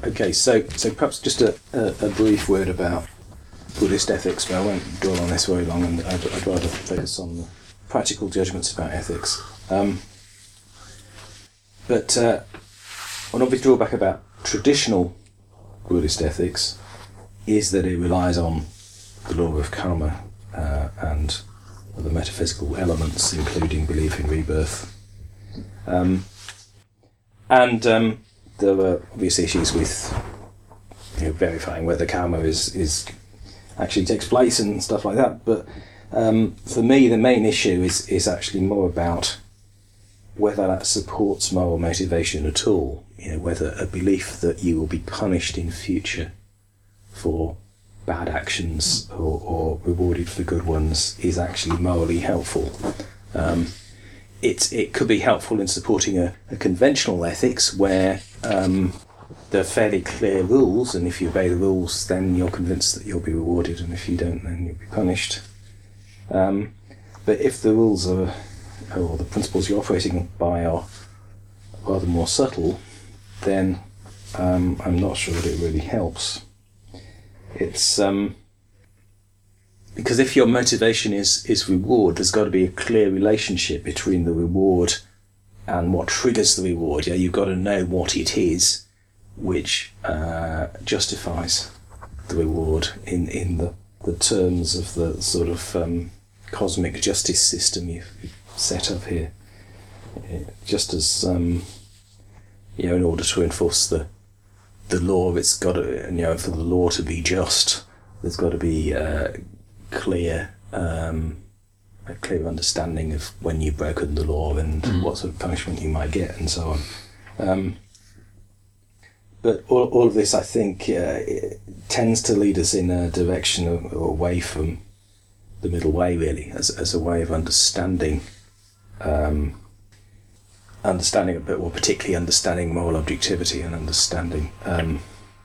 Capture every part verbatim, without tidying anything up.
Okay, so so perhaps just a, a, a brief word about Buddhist ethics, but I won't dwell on this very long, and I'd, I'd rather focus on the practical judgments about ethics. Um, but uh, one obvious drawback about traditional Buddhist ethics is that it relies on the law of karma uh, and the metaphysical elements, including belief in rebirth. Um, and um, there were obvious issues with you know, verifying whether karma is, is actually takes place and stuff like that. But um, for me, the main issue is, is actually more about whether that supports moral motivation at all. You know, whether a belief that you will be punished in future for bad actions or, or rewarded for good ones is actually morally helpful. Um, it it could be helpful in supporting a, a conventional ethics where um, there are fairly clear rules, and if you obey the rules, then you're convinced that you'll be rewarded, and if you don't, then you'll be punished. Um, but if the rules are, or the principles you're operating by are rather more subtle, then um, I'm not sure that it really helps. It's um, because if your motivation is, is reward, there's got to be a clear relationship between the reward and what triggers the reward. Yeah, you've got to know what it is which uh, justifies the reward in, in the, the terms of the sort of um, cosmic justice system you've set up here. Just as um, you know, in order to enforce the the law, it's got to, you know, for the law to be just, there's got to be uh, clear, um, a clear understanding of when you've broken the law and mm. what sort of punishment you might get, and so on. Um, but all all of this, I think, uh, tends to lead us in a direction of, or away from the middle way, really, as as a way of understanding. Um, understanding a bit, or particularly understanding moral objectivity and understanding um,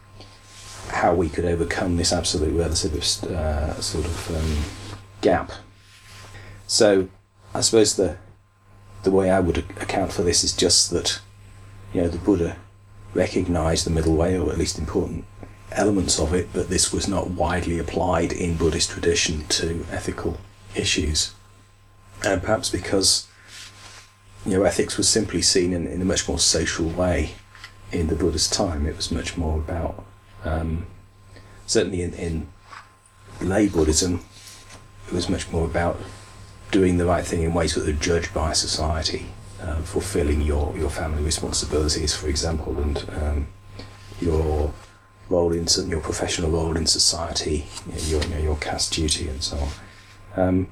how we could overcome this absolute relative uh, sort of um, gap. So I suppose the the way I would account for this is just that, you know, the Buddha recognised the middle way, or at least important elements of it, but this was not widely applied in Buddhist tradition to ethical issues. And perhaps because you know, ethics was simply seen in, in a much more social way in the Buddhist time. It was much more about, um, certainly in, in lay Buddhism, it was much more about doing the right thing in ways that are judged by society, uh, fulfilling your, your family responsibilities, for example, and um, your role in your professional role in society, you know, your, you know, your caste duty, and so on. Um,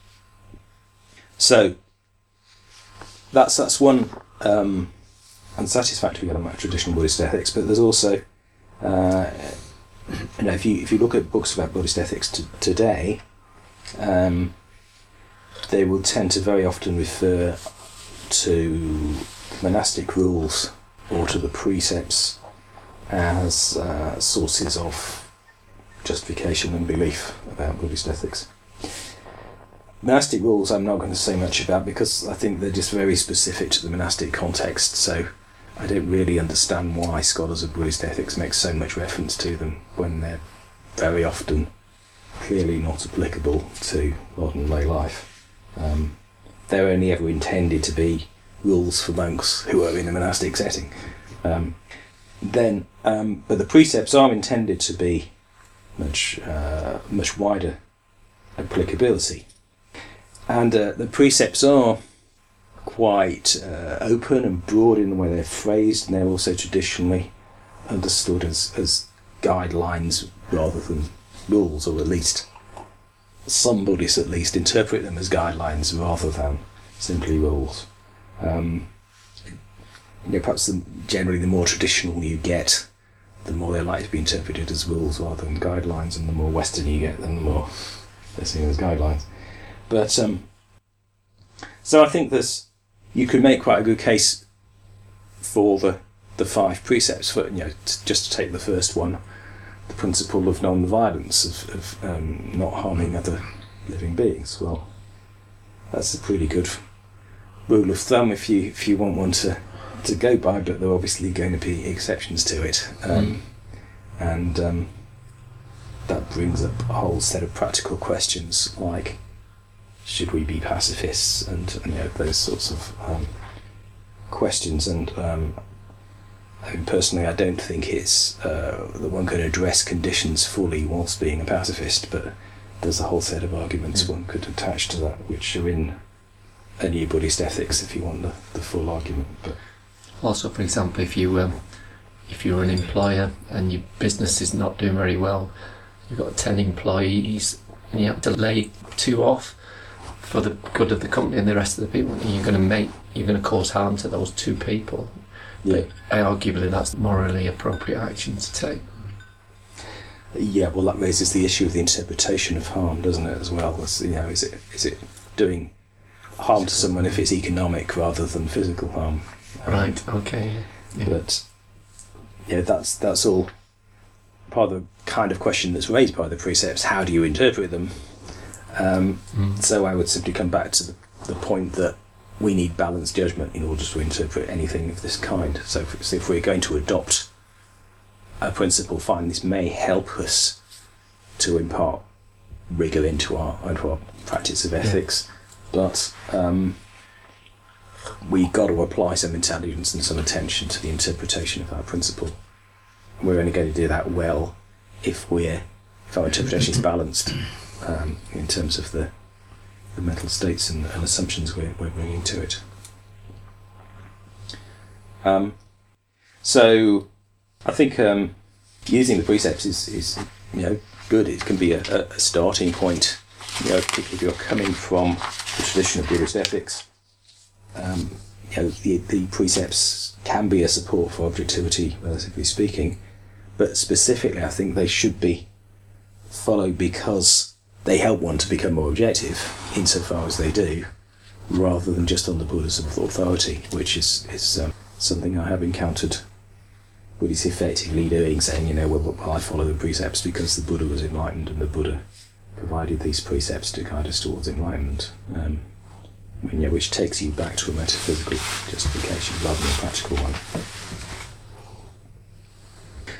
so. That's that's one um, unsatisfactory element of traditional Buddhist ethics, but there's also, uh, you know, if you if you look at books about Buddhist ethics t- today, um, they will tend to very often refer to monastic rules or to the precepts as uh, sources of justification and belief about Buddhist ethics. Monastic rules I'm not going to say much about because I think they're just very specific to the monastic context, so I don't really understand why scholars of Buddhist ethics make so much reference to them when they're very often clearly not applicable to modern lay life. Um, they're only ever intended to be rules for monks who are in a monastic setting. Um, then, um, but the precepts are intended to be much uh, much wider applicability. And uh, the precepts are quite uh, open and broad in the way they're phrased, and they're also traditionally understood as, as guidelines rather than rules, or at least some Buddhists at least interpret them as guidelines rather than simply rules. Um, you know, perhaps the, generally the more traditional you get, the more they're likely to be interpreted as rules rather than guidelines, and the more Western you get, then the more they're seen as guidelines. But um, so I think this, you could make quite a good case for the the five precepts. For you know, t- just to take the first one, the principle of non-violence, of, of um, not harming other living beings. Well, that's a pretty good rule of thumb if you if you want one to to go by, but there are obviously going to be exceptions to it. Um, Mm. And um, that brings up a whole set of practical questions like, should we be pacifists, and, and you know, those sorts of um, questions. And um, I mean, personally, I don't think it's uh, that one can address conditions fully whilst being a pacifist, but there's a whole set of arguments Mm. one could attach to that, which are in a new Buddhist ethics, if you want the, the full argument. But Also, for example, if you um, if you're an employer and your business is not doing very well, you've got ten employees and you have to lay two off for the good of the company and the rest of the people, and you're going to make you're going to cause harm to those two people. yeah, But arguably, that's morally appropriate action to take. yeah. Well, that raises the issue of the interpretation of harm, doesn't it? As well, as, you know, is it is it doing harm to someone if it's economic rather than physical harm? Um, Right. Okay. Yeah. But yeah, that's that's all part of the kind of question that's raised by the precepts. How do you interpret them? Um, Mm. So I would simply come back to the, the point that we need balanced judgment in order to interpret anything of this kind. So if, so if we're going to adopt a principle, fine, this may help us to impart rigour into our into our practice of ethics, but um, we got to apply some intelligence and some attention to the interpretation of that principle. We're only going to do that well if we're if our interpretation is balanced um, in terms of the the mental states and, and assumptions we're, we're bringing to it. Um, so I think um, using the precepts is, is you know good. It can be a, a starting point, you know, particularly if you're coming from the tradition of Buddhist ethics. Um, you know, the, the precepts can be a support for objectivity, relatively speaking, but specifically I think they should be followed because they help one to become more objective, insofar as they do, rather than just on the Buddha's authority, which is, is um, something I have encountered Buddhists effectively doing, saying, you know, well, well, I follow the precepts because the Buddha was enlightened and the Buddha provided these precepts to guide us towards enlightenment. Um, when, yeah, which takes you back to a metaphysical justification rather than a practical one.